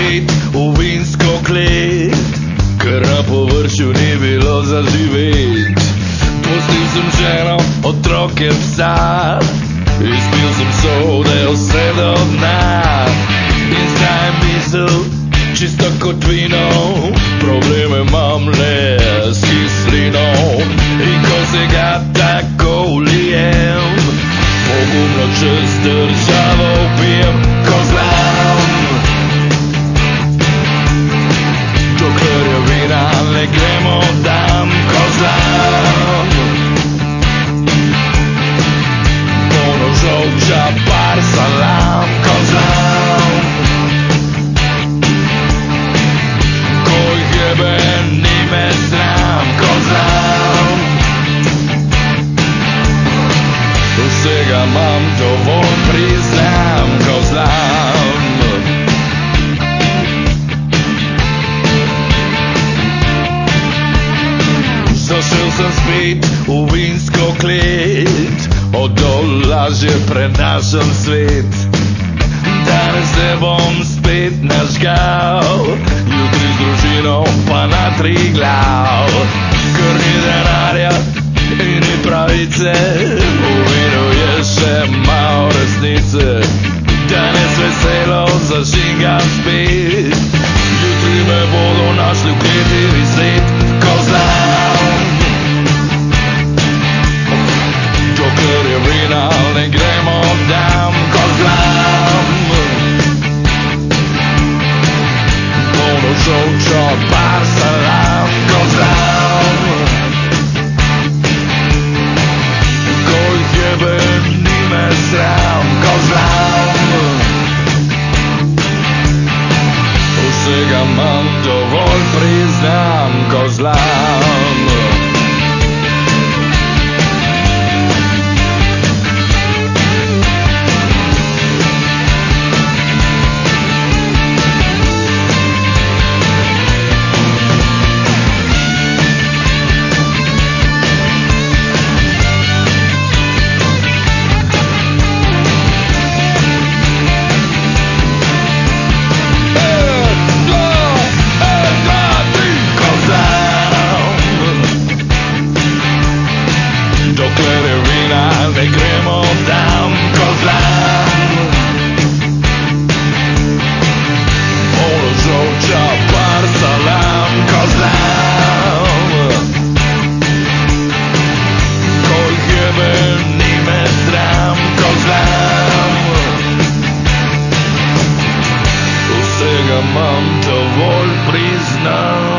spet v vinsko klet, ker na površju ni bilo za živet. Pustil sem ženo, otroke, psa, izpil sem sode vse do dna. In zdaj je misel čisto kot vino, probleme imam le s kislino. In ko se ga tako ulijem, pogumno čez državo vpijem, ko znam. Dokler je vina, ne gremo tam, ko znam. Polno žolča, par salam, ko znam. Ko jih jebe, ni me sram, ko znam. Vsega imam dovolj, priznam, ko znam. Zašel sem spet v vinsko klet, od dol lažje prenašam svet. Danes se bom spet nažgal, jutri z družino pa na Triglav. Ker ni denarja in ni pravice, v vinu je še malo resnice. Danes veselo zažingam spet, jutri me bodo našli v kleti izlet, ko znam. Dokler je vina, ne gremo tam, ko znam. Polno žolča, par salam, ko znam. Ko jih jebe, ni me sram, ko znam. Vsega imam dovolj, priznam, ko znam. Ne gremo tam, ko znam. Polno žolča, par salam, ko znam. Ko jih jebe, ni me sram, ko znam. Vsega imam dovolj, priznam.